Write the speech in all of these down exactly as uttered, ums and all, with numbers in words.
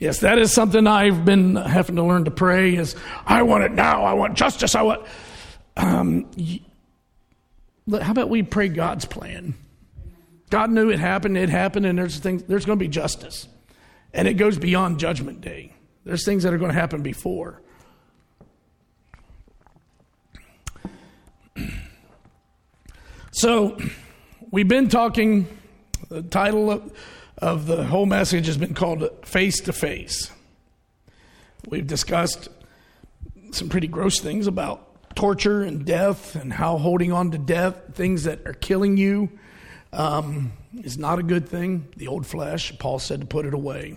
Yes, that is something I've been having to learn to pray is, I want it now. I want justice. I want... Um, how about we pray God's plan? God knew it happened. It happened, and there's things. There's going to be justice. And it goes beyond Judgment Day. There's things that are going to happen before. So, we've been talking, the title of, of the whole message has been called Face to Face. We've discussed some pretty gross things about torture and death and how holding on to death, things that are killing you, um, is not a good thing. The old flesh, Paul said to put it away.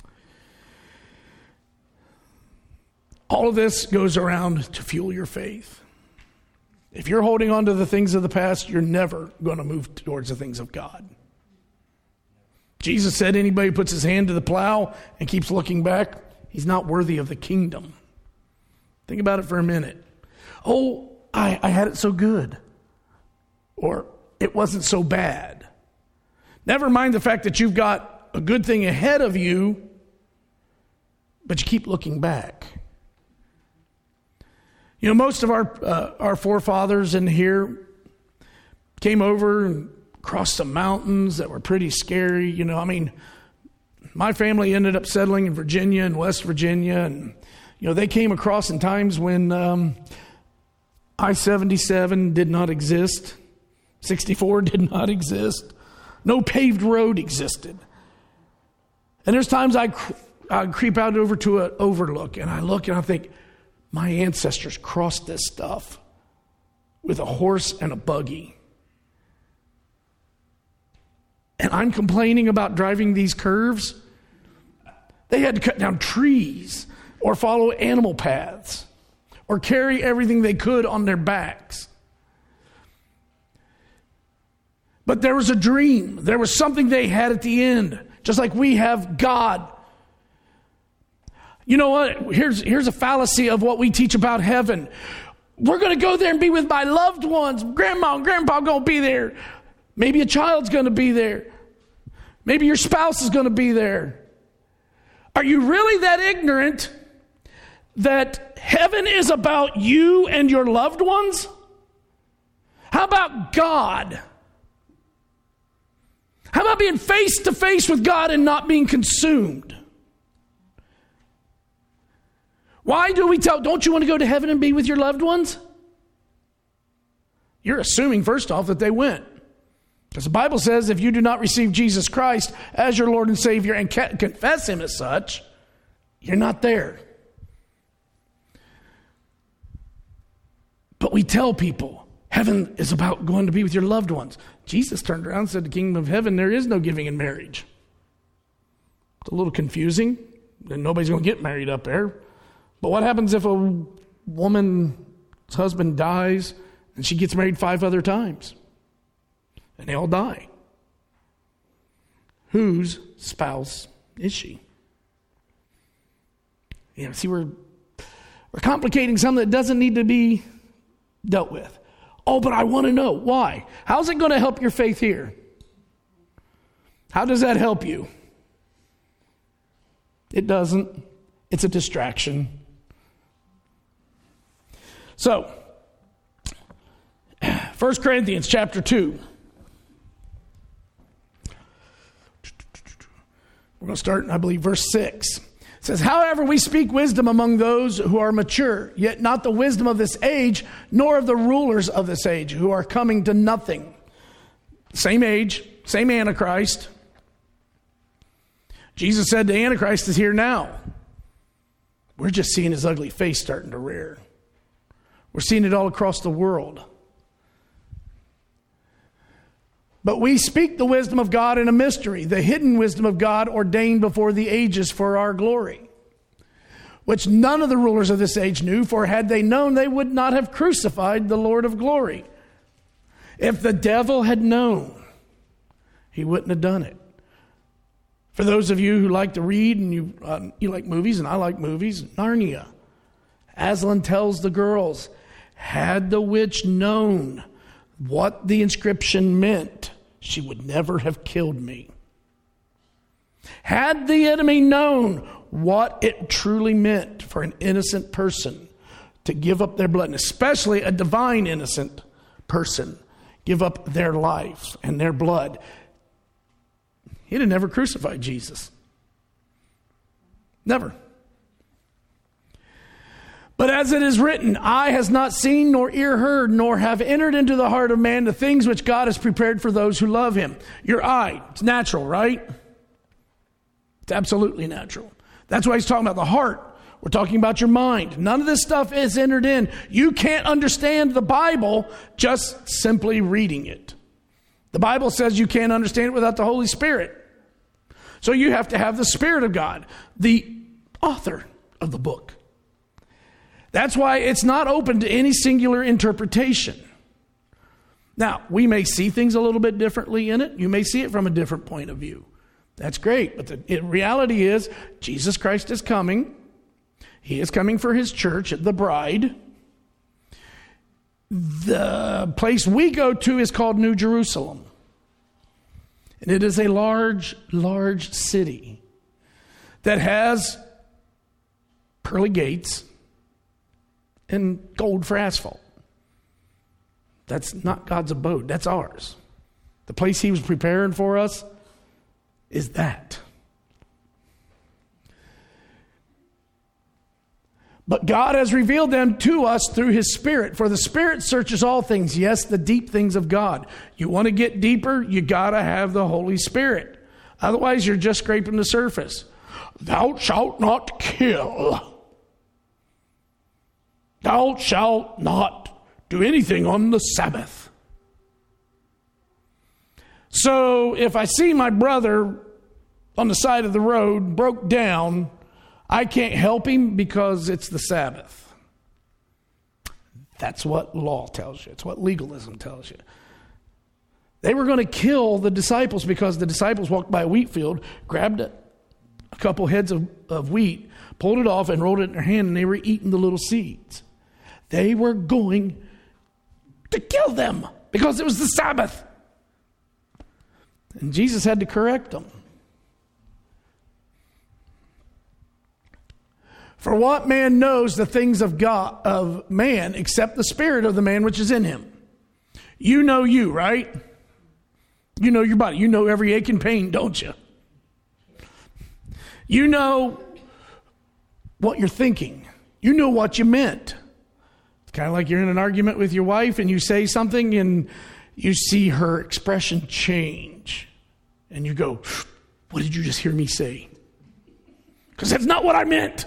All of this goes around to fuel your faith. If you're holding on to the things of the past, you're never going to move towards the things of God. Jesus said anybody who puts his hand to the plow and keeps looking back, he's not worthy of the kingdom. Think about it for a minute. Oh, I, I had it so good. Or it wasn't so bad. Never mind the fact that you've got a good thing ahead of you, but you keep looking back. You know, most of our uh, our forefathers in here came over and crossed some mountains that were pretty scary. You know, I mean, my family ended up settling in Virginia and West Virginia. And, you know, they came across in times when um, I seventy-seven did not exist. sixty-four did not exist. No paved road existed. And there's times I cr- I'd creep out over to an overlook and I look and I think, my ancestors crossed this stuff with a horse and a buggy. And I'm complaining about driving these curves. They had to cut down trees or follow animal paths or carry everything they could on their backs. But there was a dream. There was something they had at the end, just like we have God. You know what? Here's, here's a fallacy of what we teach about heaven. We're going to go there and be with my loved ones. Grandma and grandpa are going to be there. Maybe a child's going to be there. Maybe your spouse is going to be there. Are you really that ignorant that heaven is about you and your loved ones? How about God? How about being face to face with God and not being consumed? Why do we tell, don't you want to go to heaven and be with your loved ones? You're assuming, first off, that they went. Because the Bible says if you do not receive Jesus Christ as your Lord and Savior and ca- confess him as such, you're not there. But we tell people, heaven is about going to be with your loved ones. Jesus turned around and said, the kingdom of heaven, there is no giving in marriage. It's a little confusing. And nobody's going to get married up there. But what happens if a woman's husband dies and she gets married five other times? And they all die. Whose spouse is she? You know, see, we're, we're complicating something that doesn't need to be dealt with. Oh, but I want to know. Why? How's it going to help your faith here? How does that help you? It doesn't. It's a distraction. So, First Corinthians chapter two. We're going to start, I believe, verse six. It says, however, we speak wisdom among those who are mature, yet not the wisdom of this age, nor of the rulers of this age, who are coming to nothing. Same age, same Antichrist. Jesus said the Antichrist is here now. We're just seeing his ugly face starting to rear. We're seeing it all across the world. But we speak the wisdom of God in a mystery, the hidden wisdom of God ordained before the ages for our glory, which none of the rulers of this age knew, for had they known, they would not have crucified the Lord of glory. If the devil had known, he wouldn't have done it. For those of you who like to read and you uh, you like movies, and I like movies, Narnia. Aslan tells the girls, had the witch known what the inscription meant, she would never have killed me. Had the enemy known what it truly meant for an innocent person to give up their blood, and especially a divine innocent person give up their life and their blood, he'd have never crucified Jesus. Never. But as it is written, eye has not seen, nor ear heard, nor have entered into the heart of man the things which God has prepared for those who love him. Your eye, it's natural, right? It's absolutely natural. That's why he's talking about the heart. We're talking about your mind. None of this stuff is entered in. You can't understand the Bible just simply reading it. The Bible says you can't understand it without the Holy Spirit. So you have to have the Spirit of God, the author of the book. That's why it's not open to any singular interpretation. Now, we may see things a little bit differently in it. You may see it from a different point of view. That's great. But the reality is, Jesus Christ is coming. He is coming for his church, the bride. The place we go to is called New Jerusalem. And it is a large, large city that has pearly gates and gold for asphalt. That's not God's abode. That's ours. The place he was preparing for us is that. But God has revealed them to us through his Spirit. For the Spirit searches all things. Yes, the deep things of God. You want to get deeper, you got to have the Holy Spirit. Otherwise, you're just scraping the surface. Thou shalt not kill. Thou shalt not do anything on the Sabbath. So if I see my brother on the side of the road broke down, I can't help him because it's the Sabbath. That's what law tells you. It's what legalism tells you. They were going to kill the disciples because the disciples walked by a wheat field, grabbed a, a couple heads of, of wheat, pulled it off and rolled it in their hand, and they were eating the little seeds. They were going to kill them because it was the Sabbath. And Jesus had to correct them. For what man knows the things of God, of man, except the spirit of the man which is in him? You know you, right? You know your body. You know every ache and pain, don't you? You know what you're thinking. You know what you meant. It's kind of like you're in an argument with your wife and you say something and you see her expression change. And you go, what did you just hear me say? Because that's not what I meant.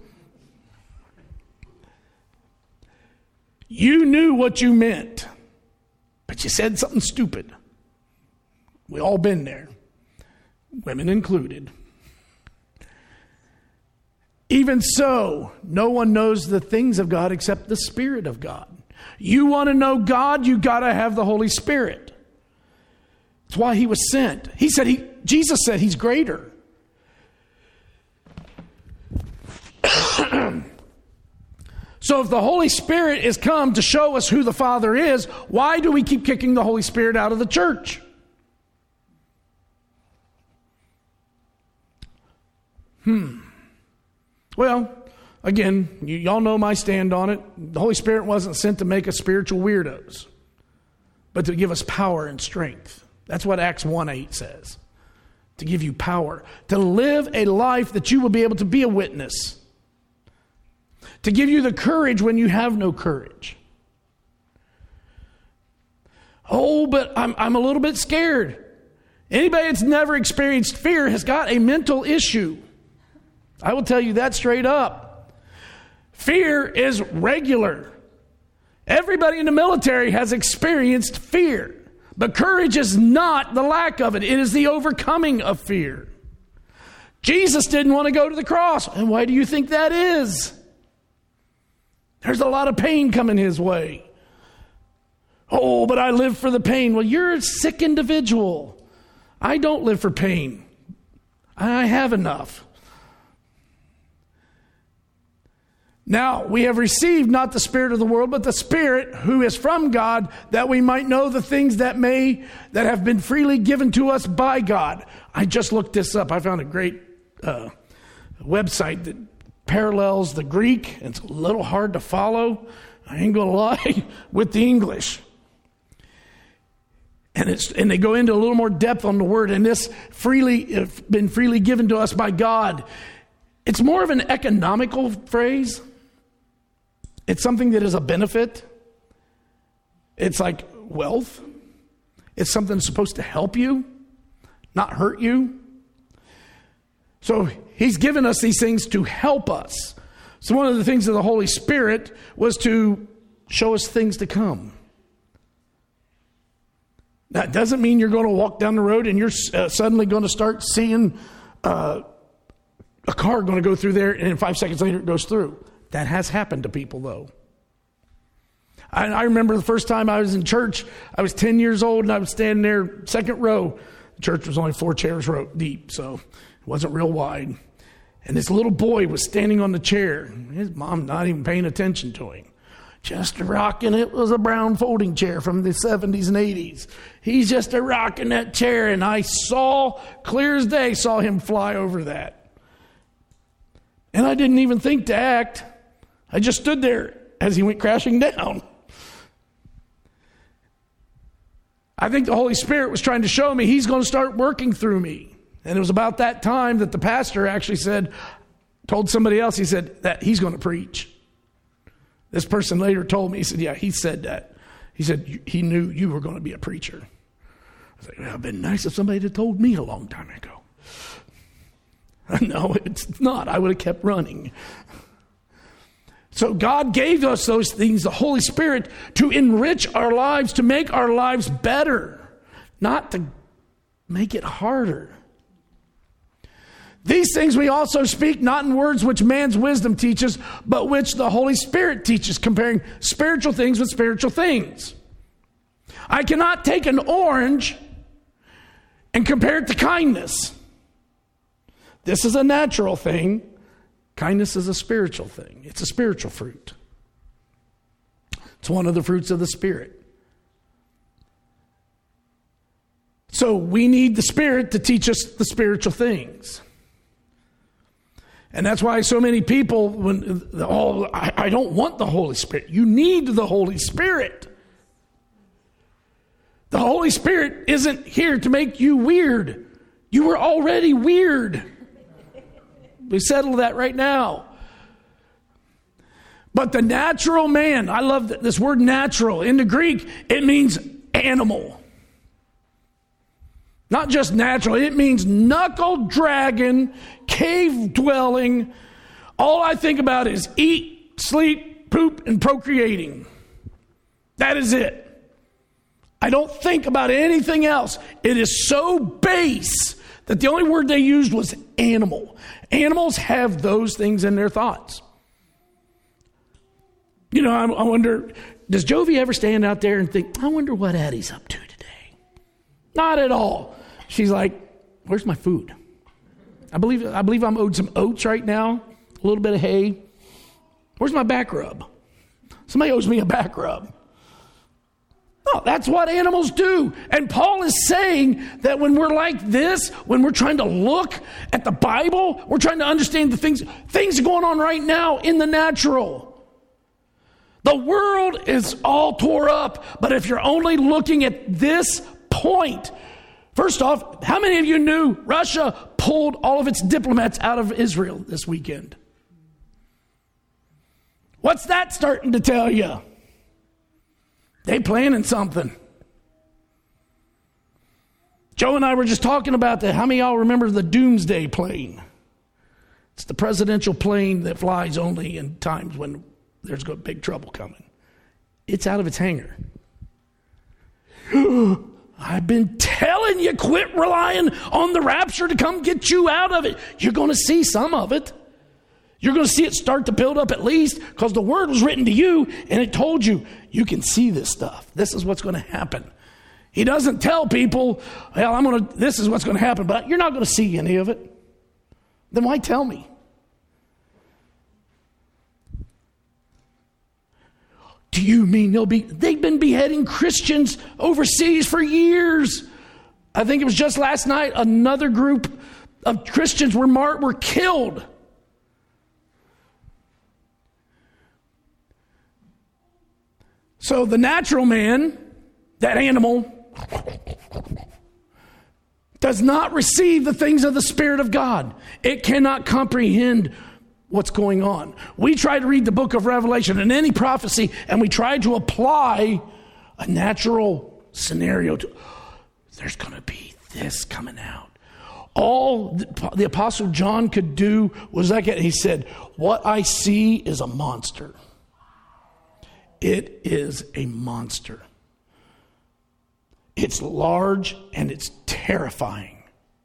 You knew what you meant, but you said something stupid. We all been there, women included. Even so, no one knows the things of God except the Spirit of God. You want to know God, you got to have the Holy Spirit. That's why he was sent. He said he Jesus said he's greater. So if the Holy Spirit is come to show us who the Father is, why do we keep kicking the Holy Spirit out of the church? Hmm. Well, again, you, y'all know my stand on it. The Holy Spirit wasn't sent to make us spiritual weirdos, but to give us power and strength. That's what Acts one eight says. To give you power. To live a life that you will be able to be a witness. To give you the courage when you have no courage. Oh, but I'm, I'm a little bit scared. Anybody that's never experienced fear has got a mental issue. I will tell you that straight up. Fear is regular. Everybody in the military has experienced fear. But courage is not the lack of it. It is the overcoming of fear. Jesus didn't want to go to the cross. And why do you think that is? There's a lot of pain coming his way. Oh, but I live for the pain. Well, you're a sick individual. I don't live for pain. I have enough. Now, we have received not the spirit of the world, but the Spirit who is from God, that we might know the things that may, that have been freely given to us by God. I just looked this up. I found a great uh, website that parallels the Greek. It's a little hard to follow, I ain't gonna lie, with the English. And it's and they go into a little more depth on the word, and this freely it's been freely given to us by God. It's more of an economical phrase. It's something that is a benefit. It's like wealth. It's something that's supposed to help you, not hurt you. So he's given us these things to help us. So one of the things of the Holy Spirit was to show us things to come. That doesn't mean you're going to walk down the road and you're uh, suddenly going to start seeing uh, a car going to go through there, and then five seconds later it goes through. That has happened to people, though. I, I remember the first time I was in church, I was ten years old, and I was standing there, second row. The church was only four chairs row deep, so it wasn't real wide. And this little boy was standing on the chair. His mom not even paying attention to him. Just a rocking. It was a brown folding chair from the seventies and eighties. He's just a rocking that chair, and I saw, clear as day, saw him fly over that. And I didn't even think to act. I just stood there as he went crashing down. I think the Holy Spirit was trying to show me he's going to start working through me. And it was about that time that the pastor actually said, told somebody else, he said that he's going to preach. This person later told me, he said, yeah, he said that. He said, he knew you were going to be a preacher. I was like, well, it'd been nice if somebody had told me a long time ago. No, it's not. I would have kept running. So God gave us those things, the Holy Spirit, to enrich our lives, to make our lives better, not to make it harder. These things we also speak not in words which man's wisdom teaches, but which the Holy Spirit teaches, comparing spiritual things with spiritual things. I cannot take an orange and compare it to kindness. This is a natural thing. Kindness is a spiritual thing. It's a spiritual fruit. It's one of the fruits of the Spirit. So we need the Spirit to teach us the spiritual things. And that's why so many people, when oh, I, I don't want the Holy Spirit. You need the Holy Spirit. The Holy Spirit isn't here to make you weird. You were already weird. We settle that right now. But the natural man, I love this word natural. In the Greek, it means animal. Not just natural, it means knuckle-dragging, cave-dwelling. All I think about is eat, sleep, poop, and procreating. That is it. I don't think about anything else. It is so base that the only word they used was animal. Animals have those things in their thoughts. You know, I, I wonder, does Jovi ever stand out there and think, I wonder what Addie's up to today? Not at all. She's like, where's my food? I believe I believe I'm owed some oats right now, a little bit of hay. Where's my back rub? Somebody owes me a back rub. No, that's what animals do. And Paul is saying that when we're like this, when we're trying to look at the Bible, we're trying to understand the things, things going on right now in the natural. The world is all tore up, but if you're only looking at this point, first off, how many of you knew Russia pulled all of its diplomats out of Israel this weekend? What's that starting to tell you? They planning something. Joe and I were just talking about that. How many of y'all remember the Doomsday plane? It's the presidential plane that flies only in times when there's big trouble coming. It's out of its hangar. I've been telling you, quit relying on the rapture to come get you out of it. You're going to see some of it. You're going to see it start to build up at least, because the word was written to you and it told you, you can see this stuff. This is what's going to happen. He doesn't tell people, well, I'm going to, this is what's going to happen, but you're not going to see any of it. Then why tell me? Do you mean they'll be, they've been beheading Christians overseas for years. I think it was just last night, another group of Christians were marked, were killed So the natural man, that animal, does not receive the things of the Spirit of God. It cannot comprehend what's going on. We try to read the book of Revelation and any prophecy, and we try to apply a natural scenario to, there's going to be this coming out. All the, the Apostle John could do was like it. He said, what I see is a monster. It is a monster. It's large and it's terrifying.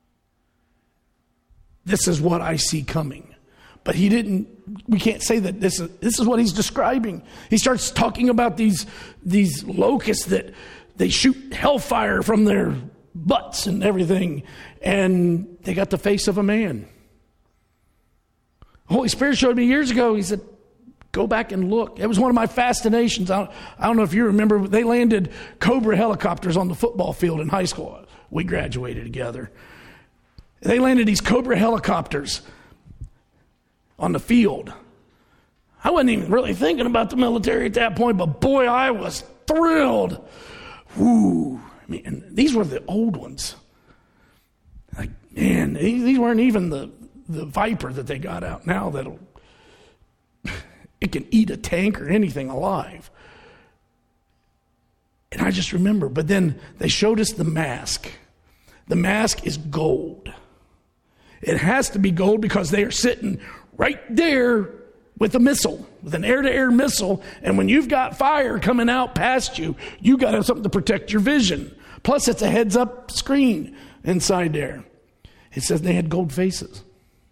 This is what I see coming. But he didn't, we can't say that this is, this is what he's describing. He starts talking about these, these locusts that they shoot hellfire from their butts and everything. And they got the face of a man. The Holy Spirit showed me years ago, he said, go back and look. It was one of my fascinations. I don't, I don't know if you remember, but they landed Cobra helicopters on the football field in high school. We graduated together. They landed these Cobra helicopters on the field. I wasn't even really thinking about the military at that point, but boy, I was thrilled. Woo. I mean, these were the old ones. Like, man, these weren't even the, the Viper that they got out now that'll, it can eat a tank or anything alive. And I just remember, but then they showed us the mask. The mask is gold. It has to be gold because they are sitting right there with a missile, with an air-to-air missile. And when you've got fire coming out past you, you got to have something to protect your vision. Plus, it's a heads-up screen inside there. It says they had gold faces.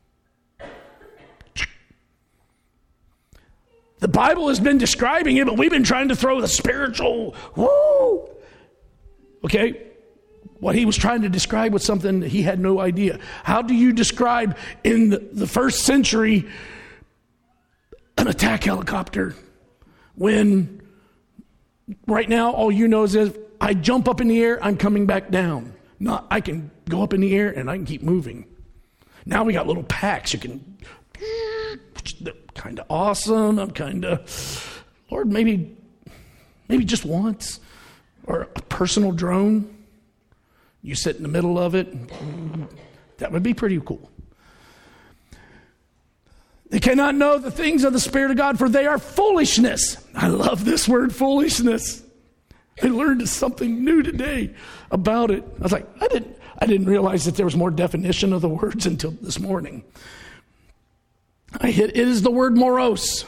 The Bible has been describing it, but we've been trying to throw the spiritual, woo. Okay? What he was trying to describe was something that he had no idea. How do you describe in the, the first century an attack helicopter when right now all you know is if I jump up in the air, I'm coming back down. Not I can go up in the air and I can keep moving. Now we got little packs. You can, they're kind of awesome. I'm kind of, Lord, maybe, maybe just once, or a personal drone. You sit in the middle of it. That would be pretty cool. They cannot know the things of the Spirit of God, for they are foolishness. I love this word, foolishness. I learned something new today about it. I was like, I didn't, I didn't realize that there was more definition of the words until this morning. I hit, it is the word moros.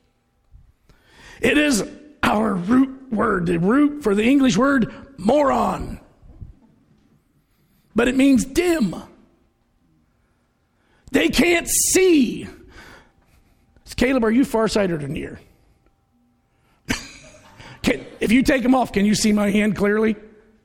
It is our root word, the root for the English word moron. But it means dim. They can't see. Caleb, are you farsighted or near? Can, if you take them off, can you see my hand clearly?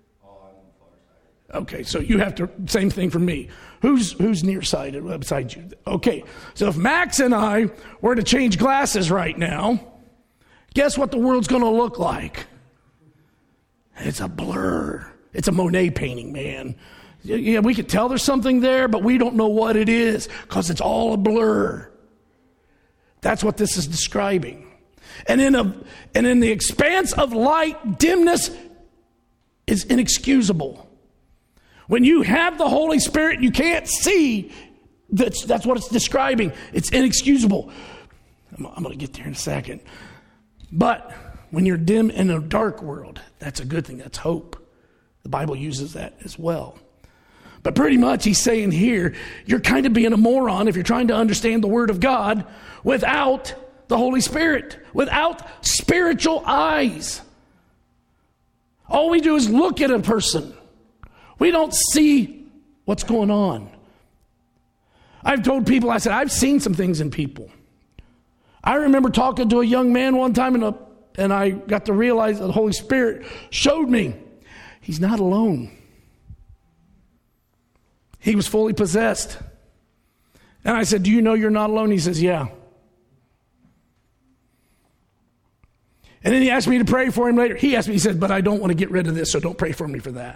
Okay, so you have to, same thing for me. Who's who's nearsighted beside you? Okay, so if Max and I were to change glasses right now, guess what the world's going to look like? It's a blur. It's a Monet painting, man. Yeah, we could tell there's something there, but we don't know what it is because it's all a blur. That's what this is describing. And in a and in the expanse of light, dimness is inexcusable. When you have the Holy Spirit, you can't see. That's, that's what it's describing. It's inexcusable. I'm, I'm going to get there in a second. But when you're dim in a dark world, that's a good thing. That's hope. The Bible uses that as well. But pretty much he's saying here, you're kind of being a moron if you're trying to understand the Word of God without the Holy Spirit, without spiritual eyes. All we do is look at a person. We don't see what's going on. I've told people, I said, I've seen some things in people. I remember talking to a young man one time, and, a, and I got to realize that the Holy Spirit showed me he's not alone. He was fully possessed. And I said, do you know you're not alone? He says, yeah. And then he asked me to pray for him later. He asked me, he said, but I don't want to get rid of this, so don't pray for me for that.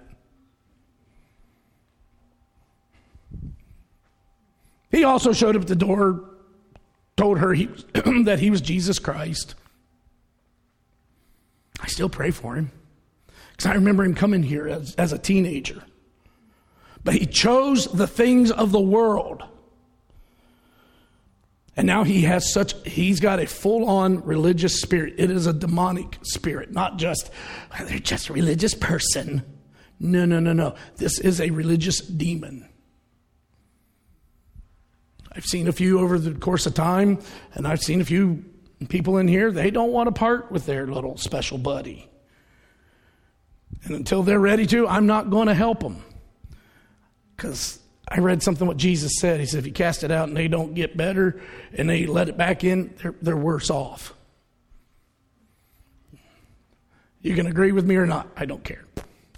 He also showed up at the door, told her he, that he was Jesus Christ. I still pray for him. Because I remember him coming here as, as a teenager. But he chose the things of the world. And now he has such, he's got a full-on religious spirit. It is a demonic spirit, not just, well, they're just a religious person. No, no, no, no. This is a religious demon. I've seen a few over the course of time, and I've seen a few people in here, they don't want to part with their little special buddy. And until they're ready to, I'm not going to help them. Because I read something what Jesus said. He said, if you cast it out and they don't get better and they let it back in, they're, they're worse off. You can agree with me or not. I don't care.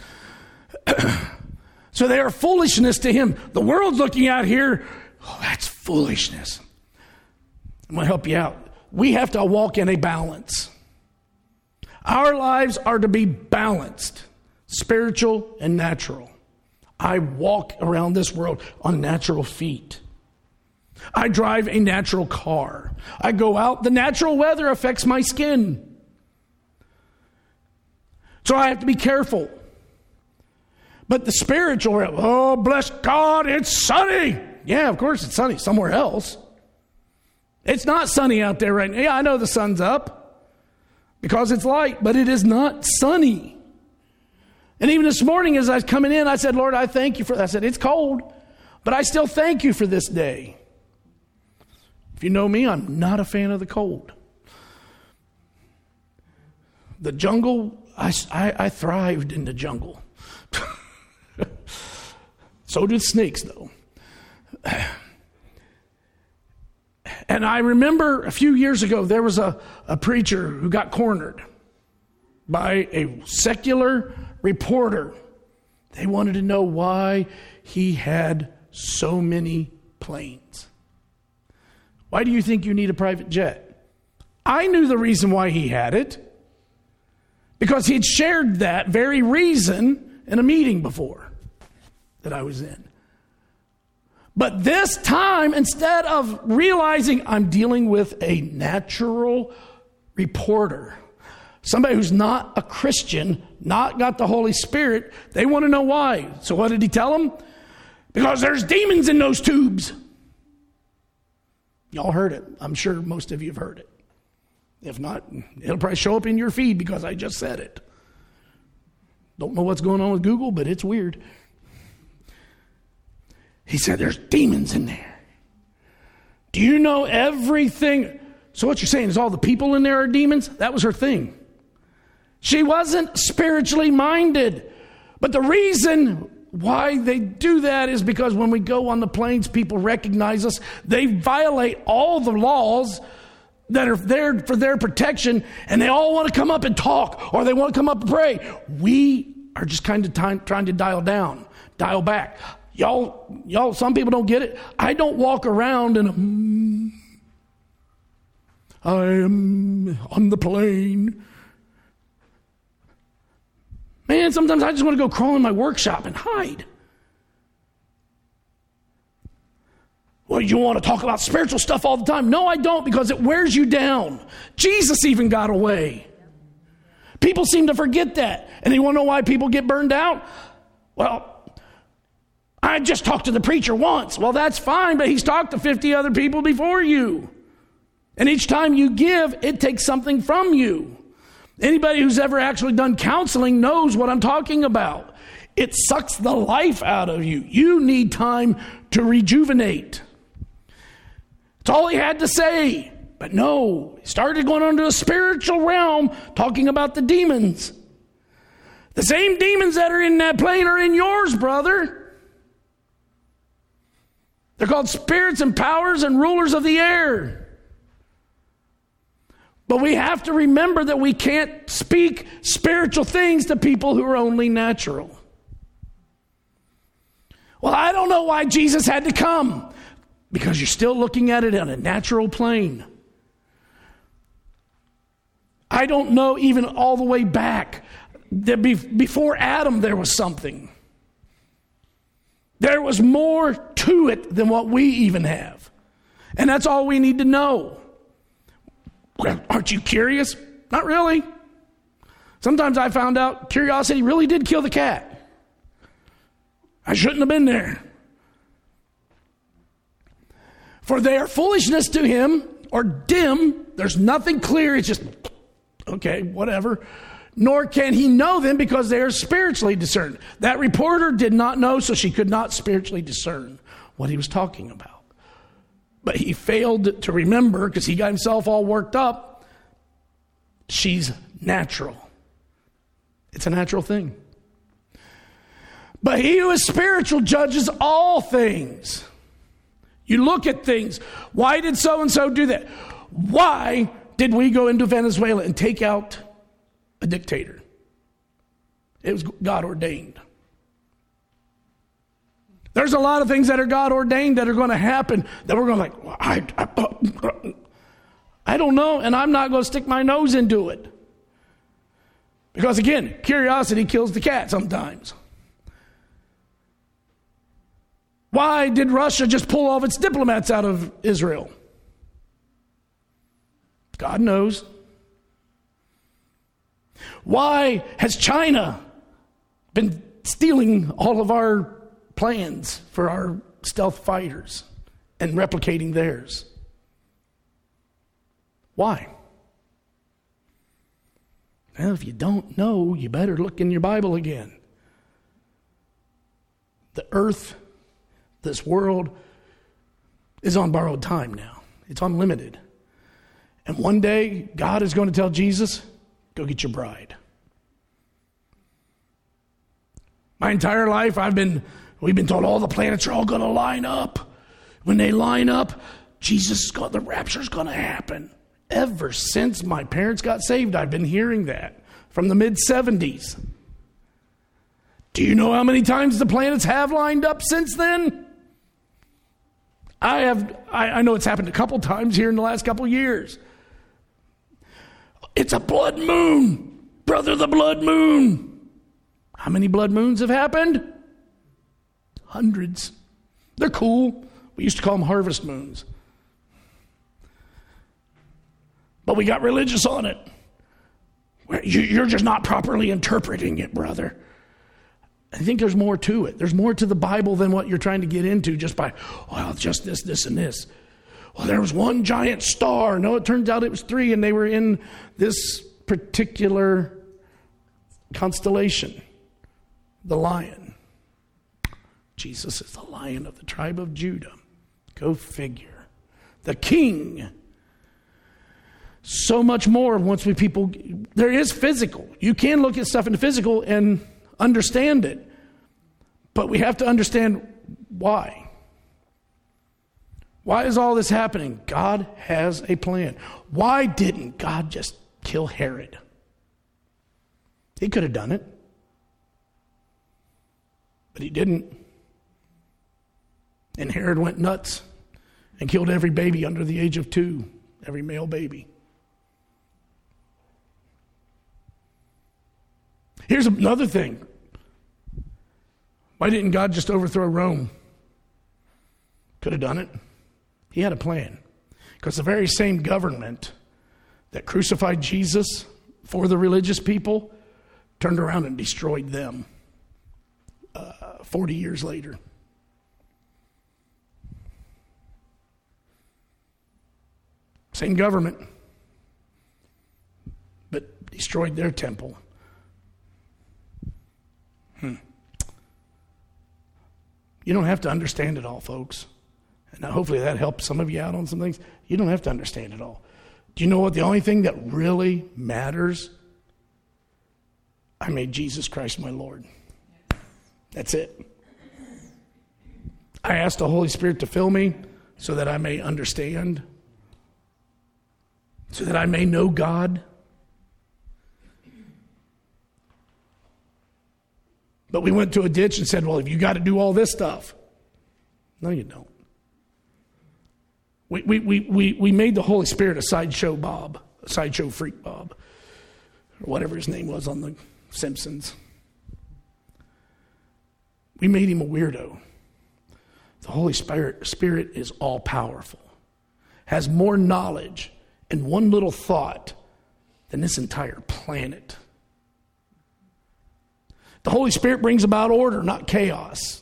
So they are foolishness to him. The world's looking out here. Oh, that's foolishness. I'm going to help you out. We have to walk in a balance. Our lives are to be balanced, spiritual and natural. I walk around this world on natural feet. I drive a natural car. I go out. The natural weather affects my skin. So I have to be careful. But the spiritual, oh, bless God, it's sunny. Yeah, of course it's sunny somewhere else. It's not sunny out there right now. Yeah, I know the sun's up because it's light, but it is not sunny. And even this morning as I was coming in, I said, Lord, I thank you for that. I said, it's cold, but I still thank you for this day. If you know me, I'm not a fan of the cold. The jungle, I, I, I thrived in the jungle. So did snakes, though. And I remember a few years ago, there was a, a preacher who got cornered by a secular reporter. They wanted to know why he had so many planes. Why do you think you need a private jet? I knew the reason why he had it, because he'd shared that very reason in a meeting before that I was in. But this time, instead of realizing I'm dealing with a natural reporter, somebody who's not a Christian, not got the Holy Spirit, they want to know why. So what did he tell them? Because there's demons in those tubes. Y'all heard it. I'm sure most of you have heard it. If not, it'll probably show up in your feed because I just said it. Don't know what's going on with Google, but it's weird. He said, there's demons in there. Do you know everything? So what you're saying is all the people in there are demons? That was her thing. She wasn't spiritually minded. But the reason why they do that is because when we go on the planes, people recognize us. They violate all the laws that are there for their protection, and they all want to come up and talk, or they want to come up and pray. We are just kind of time, trying to dial down, dial back. Y'all, y'all, some people don't get it. I don't walk around and um, I am on the plane. Man, sometimes I just want to go crawl in my workshop and hide. Well, you want to talk about spiritual stuff all the time? No, I don't, because it wears you down. Jesus even got away. People seem to forget that. And you want to know why people get burned out? Well, I just talked to the preacher once. Well, that's fine, but he's talked to fifty other people before you. And each time you give, it takes something from you. Anybody who's ever actually done counseling knows what I'm talking about. It sucks the life out of you. You need time to rejuvenate. That's all he had to say. But no, he started going on to a spiritual realm, talking about the demons. The same demons that are in that plane are in yours, brother. They're called spirits and powers and rulers of the air. But we have to remember that we can't speak spiritual things to people who are only natural. Well, I don't know why Jesus had to come. Because you're still looking at it on a natural plane. I don't know even all the way back that before Adam there was something. There was more to it than what we even have. And that's all we need to know. Well, aren't you curious? Not really. Sometimes I found out curiosity really did kill the cat. I shouldn't have been there. For they are foolishness to him, or dim. There's nothing clear. It's just, okay, whatever. Nor can he know them because they are spiritually discerned. That reporter did not know, so she could not spiritually discern what he was talking about. But he failed to remember, because he got himself all worked up, she's natural. It's a natural thing. But he who is spiritual judges all things. You look at things. Why did so-and-so do that? Why did we go into Venezuela and take out a dictator? It was God ordained. There's a lot of things that are God ordained that are going to happen that we're going to like, well, I, I, I don't know, and I'm not going to stick my nose into it. Because again, curiosity kills the cat sometimes. Why did Russia just pull all of its diplomats out of Israel? God knows. Why has China been stealing all of our plans for our stealth fighters and replicating theirs? Why? Well, if you don't know, you better look in your Bible again. The earth, this world, is on borrowed time now. It's unlimited. And one day, God is going to tell Jesus, go get your bride. My entire life, I've been, we've been told all the planets are all going to line up. When they line up, Jesus is going, the rapture's going to happen. Ever since my parents got saved, I've been hearing that from the mid seventies. Do you know how many times the planets have lined up since then? I have. I, I know it's happened a couple times here in the last couple years. It's a blood moon, brother, the blood moon. How many blood moons have happened? Hundreds. They're cool. We used to call them harvest moons. But we got religious on it. You're just not properly interpreting it, brother. I think there's more to it. There's more to the Bible than what you're trying to get into just by, well, just this, this, and this. Well, there was one giant star. No, it turns out it was three, and they were in this particular constellation. The lion. Jesus is the Lion of the tribe of Judah. Go figure. The king. So much more once we people, there is physical. You can look at stuff in the physical and understand it. But we have to understand why. Why is all this happening? God has a plan. Why didn't God just kill Herod? He could have done it. But he didn't. And Herod went nuts and killed every baby under the age of two, every male baby. Here's another thing. Why didn't God just overthrow Rome? Could have done it. He had a plan. Because the very same government that crucified Jesus for the religious people turned around and destroyed them uh, forty years later. Same government, but destroyed their temple. Hmm. You don't have to understand it all, folks. And hopefully that helps some of you out on some things. You don't have to understand it all. Do you know what? The only thing that really matters, I made Jesus Christ my Lord. That's it. I asked the Holy Spirit to fill me so that I may understand, so that I may know God. But we went to a ditch and said, well, if you got to do all this stuff. No, you don't. We, we, we, we, we made the Holy Spirit a sideshow Bob, a sideshow freak Bob, or whatever his name was on The Simpsons. We made him a weirdo. The Holy Spirit, Spirit is all powerful, has more knowledge and one little thought than this entire planet The Holy Spirit brings about order, not chaos.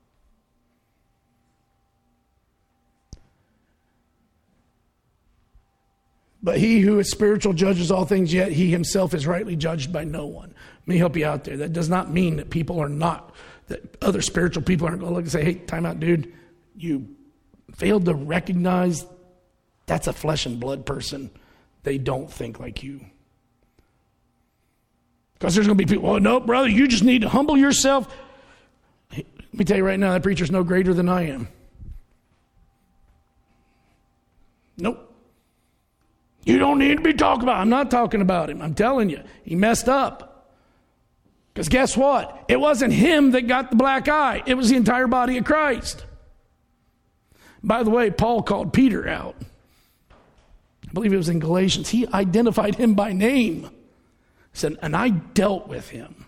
But he who is spiritual judges all things, yet he himself is rightly judged by no one. Let me help you out there. That does not mean that people are not, that other spiritual people aren't going to look and say, hey, time out, dude. You failed to recognize that's a flesh and blood person. They don't think like you. Because there's going to be people, oh, no, brother, you just need to humble yourself. Hey, let me tell you right now, that preacher's no greater than I am. Nope. You don't need to be talking about him. I'm not talking about him. I'm telling you, he messed up. Because guess what? It wasn't him that got the black eye. It was the entire body of Christ. By the way, Paul called Peter out. I believe it was in Galatians. He identified him by name. He said, and I dealt with him.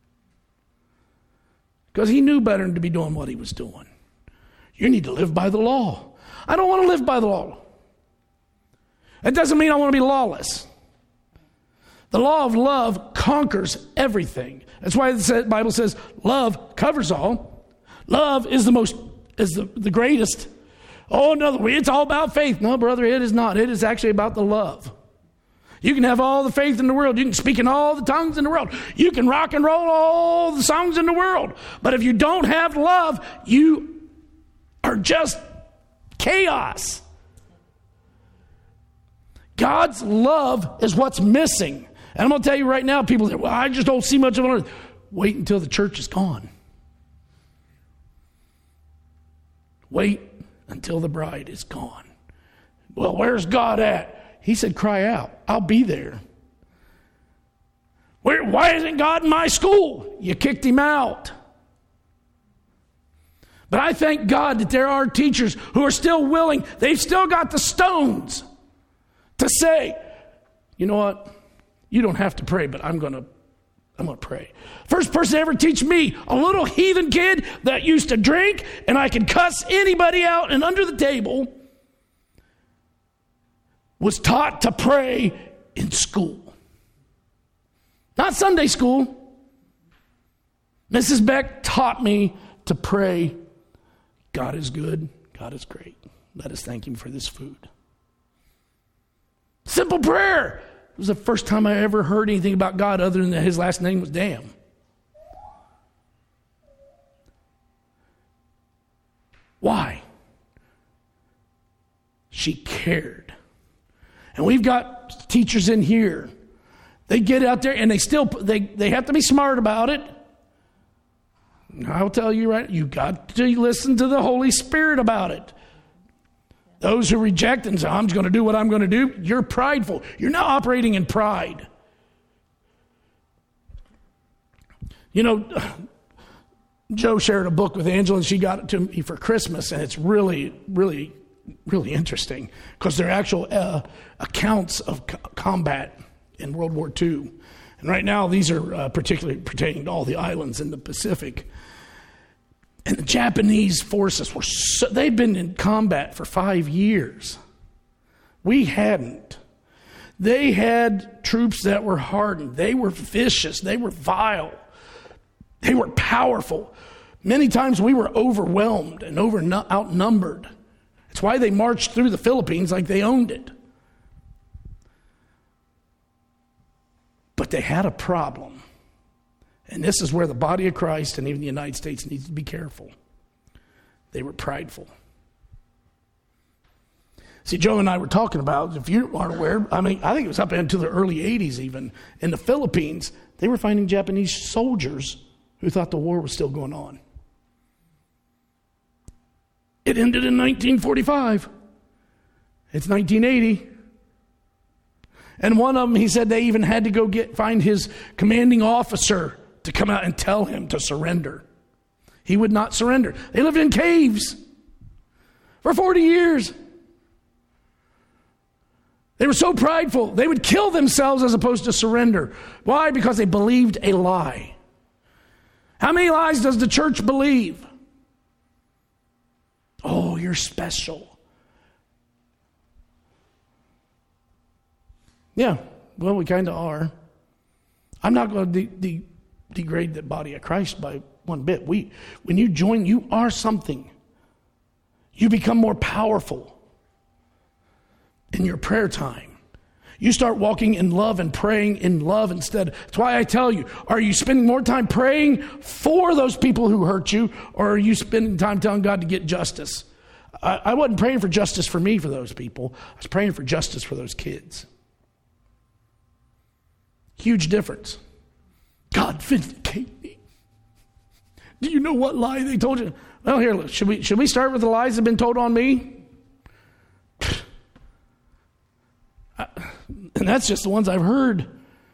Because he knew better than to be doing what he was doing. You need to live by the law. I don't want to live by the law. That doesn't mean I want to be lawless. The law of love conquers everything. That's why the Bible says love covers all. Love is the most, is the, the greatest. Oh, no, it's all about faith. No, brother, it is not. It is actually about the love. You can have all the faith in the world. You can speak in all the tongues in the world. You can rock and roll all the songs in the world. But if you don't have love, you are just chaos. God's love is what's missing. And I'm going to tell you right now, people say, well, I just don't see much of it. Wait until the church is gone. Wait until the bride is gone. Well, where's God at? He said, cry out. I'll be there. Where, why isn't God in my school? You kicked him out. But I thank God that there are teachers who are still willing. They've still got the stones to say, you know what? You don't have to pray, but I'm going to I'm going to pray. First person to ever teach me, a little heathen kid that used to drink and I could cuss anybody out and under the table, was taught to pray in school. Not Sunday school. Missus Beck taught me to pray. God is good. God is great. Let us thank him for this food. Simple prayer. It was the first time I ever heard anything about God other than that his last name was Damn. Why? She cared. And we've got teachers in here. They get out there and they still, they, they have to be smart about it. I'll tell you right, you got to listen to the Holy Spirit about it. Those who reject and say, I'm just going to do what I'm going to do, you're prideful. You're now operating in pride. You know, Joe shared a book with Angela, and she got it to me for Christmas, and it's really, really, really interesting because they're actual uh, accounts of co- combat in World War Two. And right now, these are uh, particularly pertaining to all the islands in the Pacific. And the Japanese forces were so, they'd been in combat for five years. We hadn't. They had troops that were hardened. They were vicious. They were vile. They were powerful. Many times we were overwhelmed and over outnumbered. That's why they marched through the Philippines like they owned it. But they had a problem. And this is where the body of Christ and even the United States needs to be careful. They were prideful. See, Joe and I were talking about, if you aren't aware, I mean, I think it was up into the early eighties even, in the Philippines, they were finding Japanese soldiers who thought the war was still going on. It ended in nineteen forty-five. It's nineteen eighty. And one of them, he said they even had to go get find his commanding officer to come out and tell him to surrender. He would not surrender. They lived in caves for forty years. They were so prideful, they would kill themselves as opposed to surrender. Why? Because they believed a lie. How many lies does the church believe? Oh, you're special. Yeah, well, we kind of are. I'm not going to de- de- degrade the body of Christ by one bit. We, when you join, you are something. You become more powerful in your prayer time. You start walking in love and praying in love instead. That's why I tell you, are you spending more time praying for those people who hurt you, or are you spending time telling God to get justice? I, I wasn't praying for justice for me for those people. I was praying for justice for those kids. Huge difference. God, vindicate me. Do you know what lie they told you? Well, here, look, should we, should we start with the lies that have been told on me? And that's just the ones I've heard.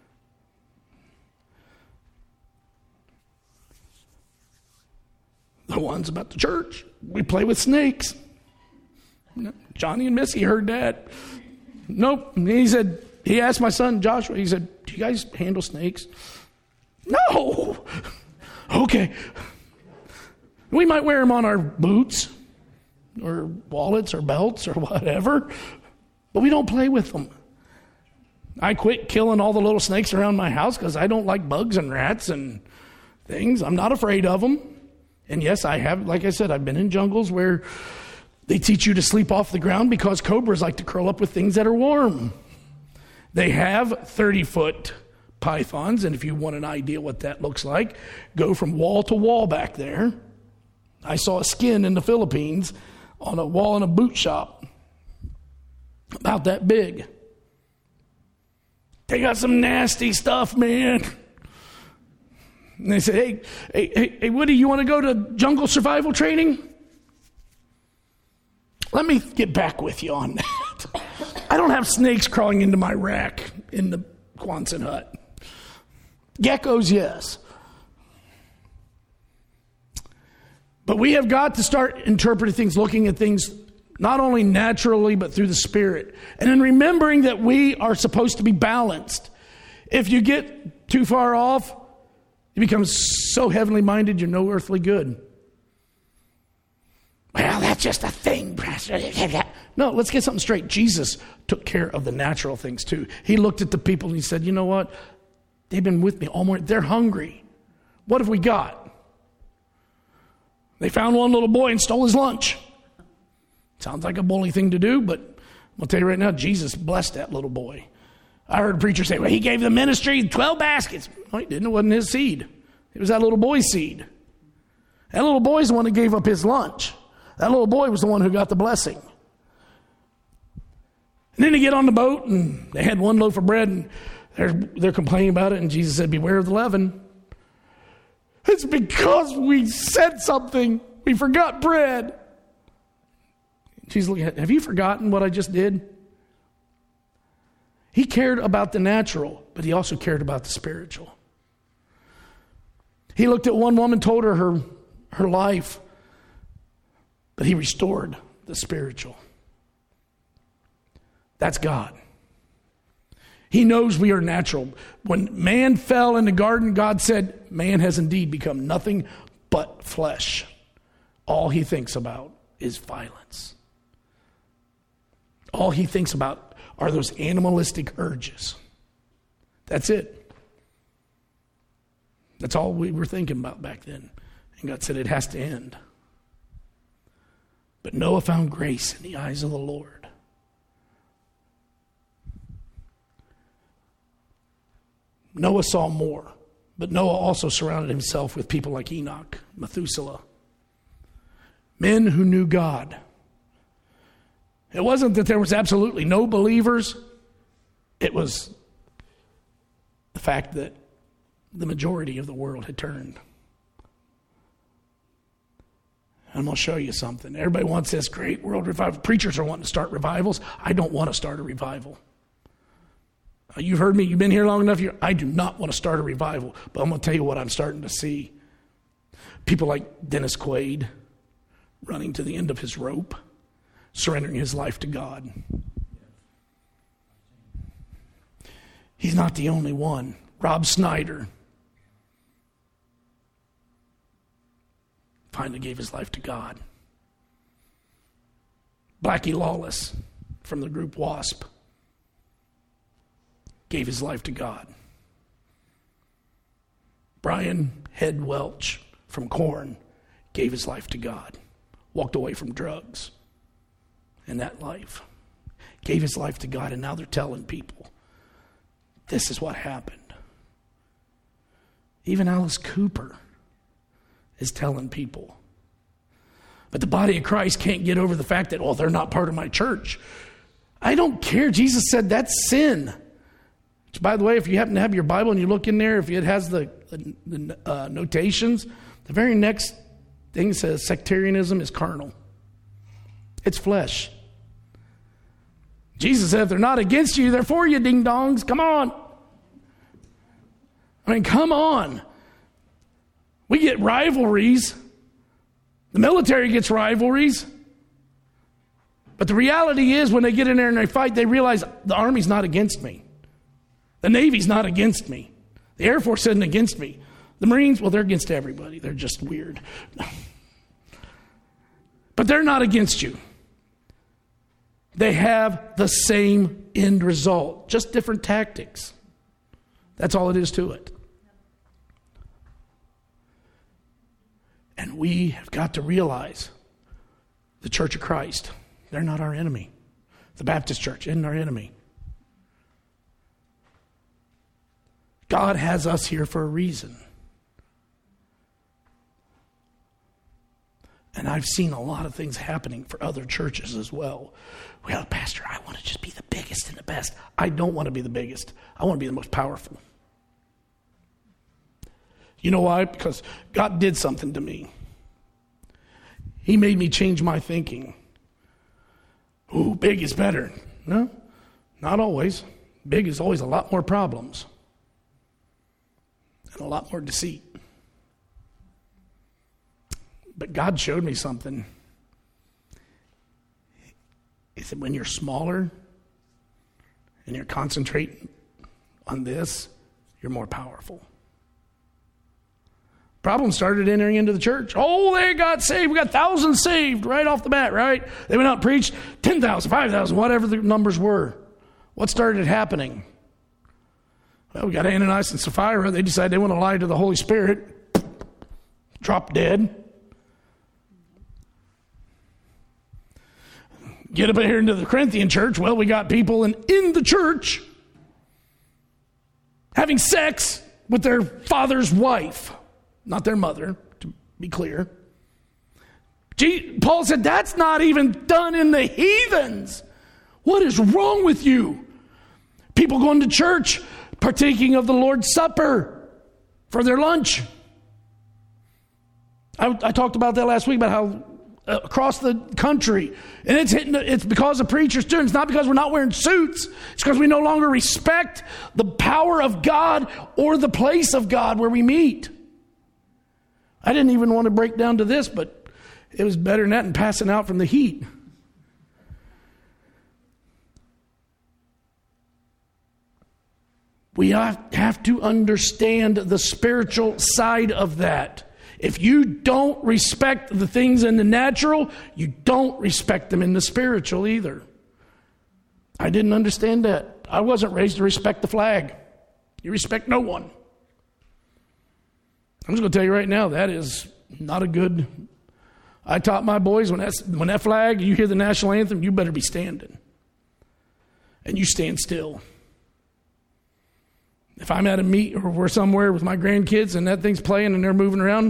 The ones about the church. We play with snakes. Johnny and Missy heard that. Nope. And he said, he asked my son Joshua, he said, do you guys handle snakes? No. Okay. We might wear them on our boots or wallets or belts or whatever, but we don't play with them. I quit killing all the little snakes around my house because I don't like bugs and rats and things. I'm not afraid of them. And yes, I have, like I said, I've been in jungles where they teach you to sleep off the ground because cobras like to curl up with things that are warm. They have thirty-foot pythons, and if you want an idea what that looks like, go from wall to wall back there. I saw a skin in the Philippines on a wall in a boot shop, about that big. They got some nasty stuff, man. And they said, hey, hey, hey, hey, Woody, you want to go to jungle survival training? Let me get back with you on that. I don't have snakes crawling into my rack in the Quonset hut. Geckos, yes. But we have got to start interpreting things, looking at things not only naturally, but through the Spirit. And then remembering that we are supposed to be balanced. If you get too far off, you become so heavenly minded, you're no earthly good. Well, that's just a thing, Pastor. No, let's get something straight. Jesus took care of the natural things too. He looked at the people and he said, you know what? They've been with me all morning. They're hungry. What have we got? They found one little boy and stole his lunch. Sounds like a bully thing to do, but I'll tell you right now, Jesus blessed that little boy. I heard a preacher say, well, he gave the ministry twelve baskets. No, he didn't. It wasn't his seed. It was that little boy's seed. That little boy's the one who gave up his lunch. That little boy was the one who got the blessing. And then they get on the boat, and they had one loaf of bread, and they're, they're complaining about it, and Jesus said, beware of the leaven. It's because we said something. We forgot bread. She's looking at, have you forgotten what I just did? He cared about the natural, but he also cared about the spiritual. He looked at one woman, told her her, her life, but he restored the spiritual. That's God. He knows we are natural. When man fell in the garden, God said, man has indeed become nothing but flesh. All he thinks about is violence. All he thinks about are those animalistic urges. That's it. That's all we were thinking about back then. And God said it has to end. But Noah found grace in the eyes of the Lord. Noah saw more, but Noah also surrounded himself with people like Enoch, Methuselah, men who knew God. It wasn't that there was absolutely no believers. It was the fact that the majority of the world had turned. I'm going to show you something. Everybody wants this great world revival. Preachers are wanting to start revivals. I don't want to start a revival. Uh, you've heard me. You've been here long enough. You're, I do not want to start a revival. But I'm going to tell you what I'm starting to see. People like Dennis Quaid running to the end of his rope, surrendering his life to God. He's not the only one. Rob Snyder finally gave his life to God. Blackie Lawless from the group WASP gave his life to God. Brian Head Welch from Korn gave his life to God, walked away from drugs and that life, gave his life to God, and now they're telling people this is what happened. Even Alice Cooper is telling people. But the body of Christ can't get over the fact that, oh, they're not part of my church. I don't care. Jesus said that's sin. Which, by the way, if you happen to have your Bible and you look in there, if it has the, the, the uh, notations, the very next thing says sectarianism is carnal. It's flesh. Jesus said, if they're not against you, they're for you, ding-dongs. Come on. I mean, come on. We get rivalries. The military gets rivalries. But the reality is, when they get in there and they fight, they realize the Army's not against me. The Navy's not against me. The Air Force isn't against me. The Marines, well, they're against everybody. They're just weird. But they're not against you. They have the same end result, just different tactics. That's all it is to it. And we have got to realize the Church of Christ, they're not our enemy. The Baptist Church isn't our enemy. God has us here for a reason. And I've seen a lot of things happening for other churches as well. Well, Pastor, I want to just be the biggest and the best. I don't want to be the biggest. I want to be the most powerful. You know why? Because God did something to me. He made me change my thinking. Ooh, big is better. No, not always. Big is always a lot more problems and a lot more deceit. But God showed me something. He said, when you're smaller and you're concentrating on this, you're more powerful. Problem started entering into the church. Oh, they got saved. We got thousands saved right off the bat, right? They went out and preached ten thousand, five thousand, whatever the numbers were. What started happening? Well, we got Ananias and Sapphira. They decided they want to lie to the Holy Spirit. Drop dead. Get up here into the Corinthian church. Well, we got people in, in the church having sex with their father's wife. Not their mother, to be clear. G- Paul said, that's not even done in the heathens. What is wrong with you? People going to church, partaking of the Lord's Supper for their lunch. I, I talked about that last week, about how uh, across the country, and it's hitting, it's because of preachers too. It's not because we're not wearing suits. It's because we no longer respect the power of God or the place of God where we meet. I didn't even want to break down to this, but it was better than that and passing out from the heat. We have to understand the spiritual side of that. If you don't respect the things in the natural, you don't respect them in the spiritual either. I didn't understand that. I wasn't raised to respect the flag. You respect no one. I'm just going to tell you right now, that is not a good... I taught my boys, when, that's, when that flag, you hear the national anthem, you better be standing. And you stand still. If I'm at a meet or we're somewhere with my grandkids and that thing's playing and they're moving around,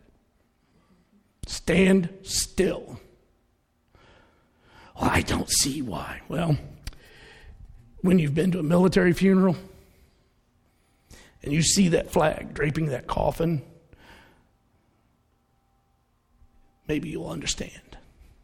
stand still. Well, I don't see why. Well, when you've been to a military funeral and you see that flag draping that coffin, maybe you'll understand.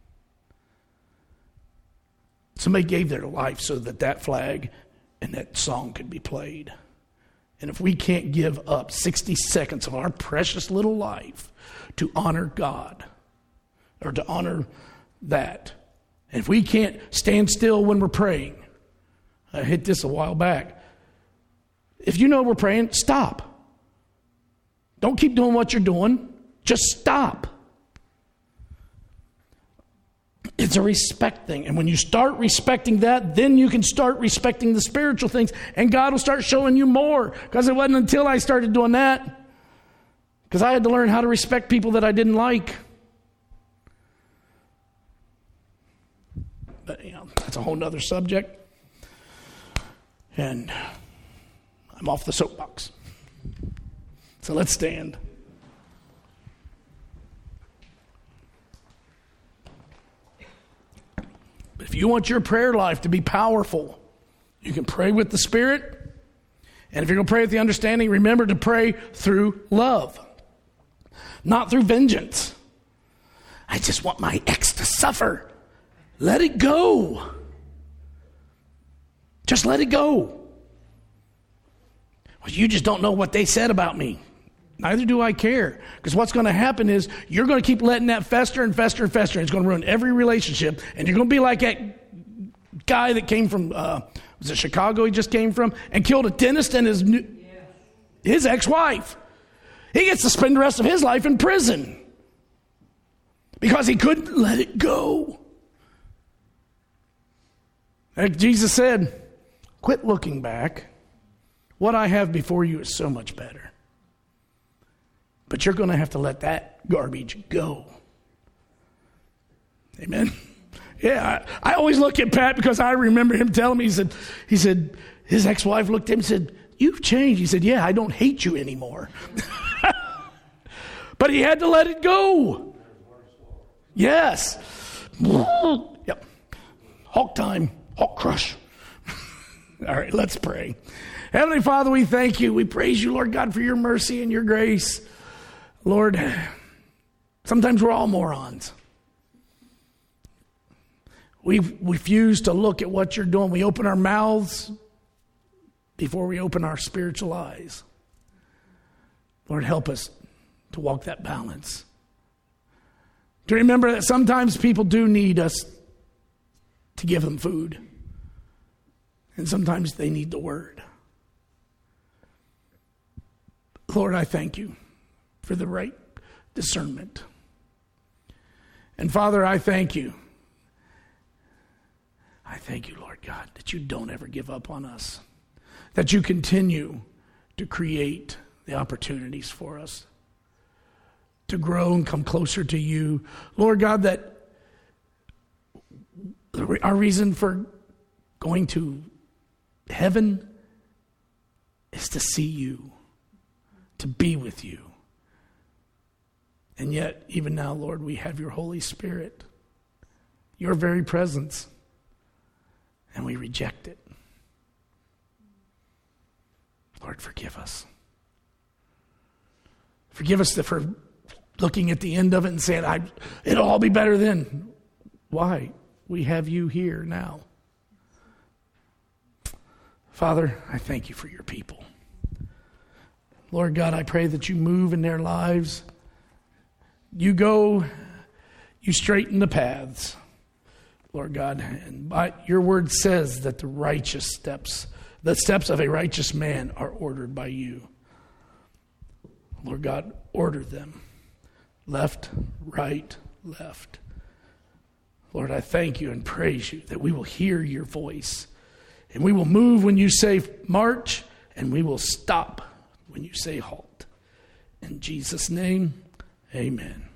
Somebody gave their life so that that flag and that song could be played. And if we can't give up sixty seconds of our precious little life to honor God or to honor that, and if we can't stand still when we're praying, I hit this a while back. If you know we're praying, stop. Don't keep doing what you're doing. Just stop. It's a respect thing. And when you start respecting that, then you can start respecting the spiritual things. And God will start showing you more. Because it wasn't until I started doing that Because I had to learn how to respect people that I didn't like. But, you know, that's a whole nother subject. And I'm off the soapbox. So let's stand. But if you want your prayer life to be powerful, you can pray with the Spirit. And if you're going to pray with the understanding, remember to pray through love, not through vengeance. I just want my ex to suffer. Let it go. Just let it go. Well, you just don't know what they said about me. Neither do I care. Because what's going to happen is you're going to keep letting that fester and fester and fester. And it's going to ruin every relationship. And you're going to be like that guy that came from, uh, was it Chicago he just came from? And killed a dentist and his, new, his ex-wife. He gets to spend the rest of his life in prison. Because he couldn't let it go. Like Jesus said, quit looking back. What I have before you is so much better. But you're going to have to let that garbage go. Amen. Yeah, I, I always look at Pat because I remember him telling me, he said, he said, his ex-wife looked at him and said, "You've changed." He said, "Yeah, I don't hate you anymore." But he had to let it go. Yes. Yep. Hawk time. Hawk crush. All right, let's pray. Heavenly Father, we thank you. We praise you, Lord God, for your mercy and your grace. Lord, sometimes we're all morons. We refuse to look at what you're doing. We open our mouths before we open our spiritual eyes. Lord, help us to walk that balance. To remember that sometimes people do need us to give them food. And sometimes they need the word. Lord, I thank you for the right discernment. And Father, I thank you. I thank you, Lord God, that you don't ever give up on us. That you continue to create the opportunities for us to grow and come closer to you. Lord God, that our reason for going to heaven is to see you, to be with you. And yet, even now, Lord, we have your Holy Spirit, your very presence, and we reject it. Lord, forgive us. Forgive us for looking at the end of it and saying, I, it'll all be better then. Why? We have you here now. Father, I thank you for your people. Lord God, I pray that you move in their lives. You go, you straighten the paths, Lord God. And by, your word says that the righteous steps, the steps of a righteous man are ordered by you. Lord God, order them. Left, right, left. Lord, I thank you and praise you that we will hear your voice. And we will move when you say march, and we will stop when you say halt. In Jesus' name, amen.